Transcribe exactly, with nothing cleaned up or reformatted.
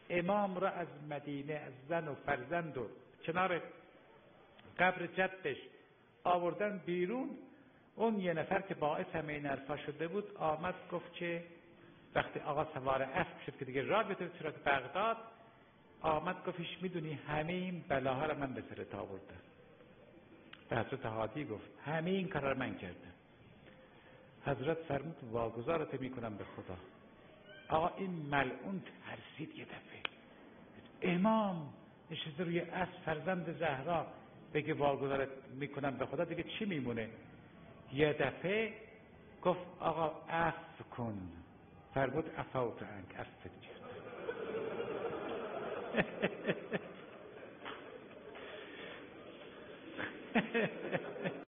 امام را از مدینه از زن و فرزند و کنار قبر جدش آوردن بیرون. اون یه نفر که باعث همه این حرفا شده بود آمد گفت که وقتی آقا سوار اسب شد که دیگه راه بتونه سراغ بغداد، آمد گفتش میدونی همه این بلاها رو من به سرت آوردم. به حضرت هادی گفت همه این کارا رو من کردم. حضرت فرمود واگذارت میکنم به خدا. آقا این ملعون ترسید یه دفعه. امام نشسته روی اسب فرزند زهرا بگه واگذارت میکنم به خدا، دیگه چی میمونه؟ یه دفعه گفت آقا عفو کن. فرمود عفوت عنک، عفو کرد.